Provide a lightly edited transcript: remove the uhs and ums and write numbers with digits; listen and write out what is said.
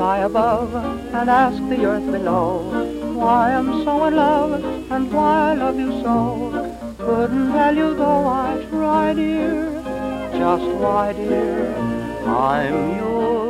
sky above and ask the earth below why I'm so in love and why I love you so. Couldn't tell you though I try, dear, just why, dear, I'm yours.